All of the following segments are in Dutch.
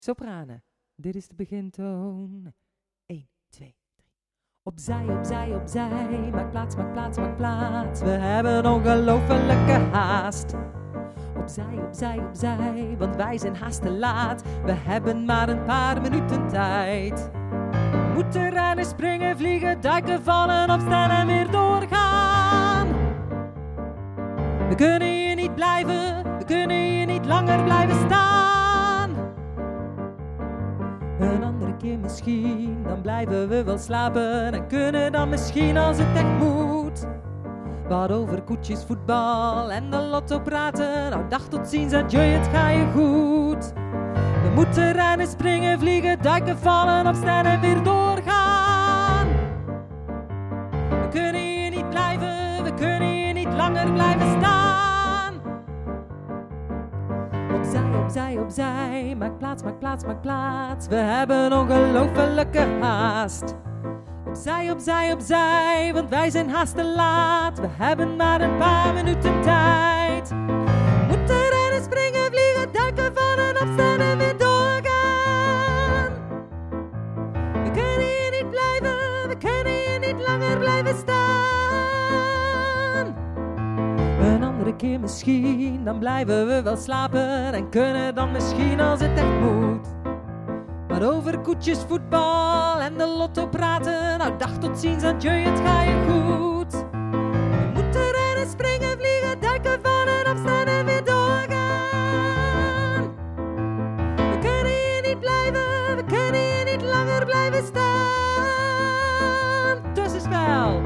Sopranen, dit is de begintoon. 1, 2, 3. Opzij, opzij, opzij. Maak plaats, maak plaats, maak plaats. We hebben ongelofelijke haast. Opzij, opzij, opzij, want wij zijn haast te laat. We hebben maar een paar minuten tijd. We moeten rennen, springen, vliegen, duiken, vallen, opstaan en weer doorgaan. We kunnen hier niet blijven, we kunnen hier niet langer blijven staan. Een andere keer misschien, dan blijven we wel slapen. En kunnen dan misschien als het echt moet. Wat over koetjes, voetbal en de lotto praten. Nou, dag tot ziens, adieu, het ga je goed. We moeten rennen, springen, vliegen, duiken, vallen, opstaan en weer doorgaan. We kunnen hier niet blijven, we kunnen hier niet langer blijven staan. Opzij, opzij, opzij, maak plaats, maak plaats, maak plaats. We hebben ongelofelijke haast. Opzij, opzij, opzij, want wij zijn haast te laat. We hebben maar een paar minuten tijd. We moeten rennen, springen, vliegen, duiken, vallen, opstaan en weer doorgaan. We kunnen hier niet blijven, we kunnen hier niet langer blijven staan. Een andere keer misschien, dan blijven we wel slapen. En kunnen dan misschien als het echt moet. Maar over koetjes, voetbal en de lotto praten. Nou, dag tot ziens, adieu, het ga je goed. We moeten rennen, springen, vliegen, duiken, vallen, opstaan en weer doorgaan. We kunnen hier niet blijven, we kunnen hier niet langer blijven staan. Tussenspel.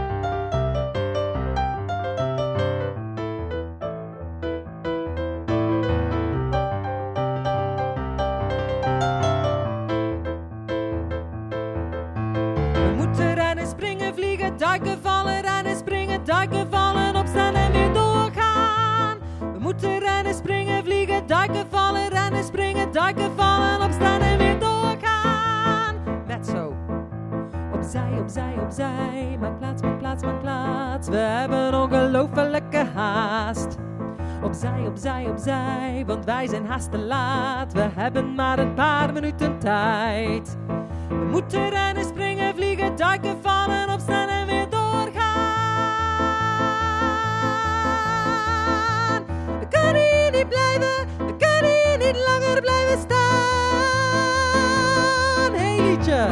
Duiken, vallen, rennen, springen, duiken, vallen, opstaan en weer doorgaan. We moeten rennen, springen, vliegen, duiken, vallen, rennen, springen, duiken, vallen, opstaan en weer doorgaan. Net zo. Opzij, opzij, opzij, maak plaats, maak plaats, maak plaats. We hebben ongelofelijke haast. Opzij, opzij, opzij, want wij zijn haast te laat. We hebben maar een paar minuten tijd. We moeten rennen, springen, vliegen, duiken, vallen, opstaan en weer doorgaan. We kunnen hier niet blijven, we kunnen hier niet langer blijven staan. Hey liedje!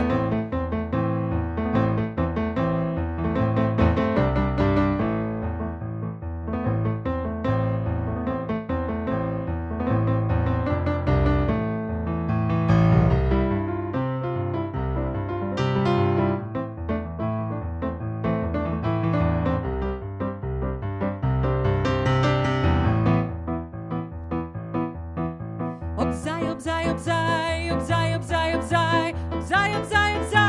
Opzij, opzij, opzij, opzij, opzij, opzij, opzij, opzij, opzij.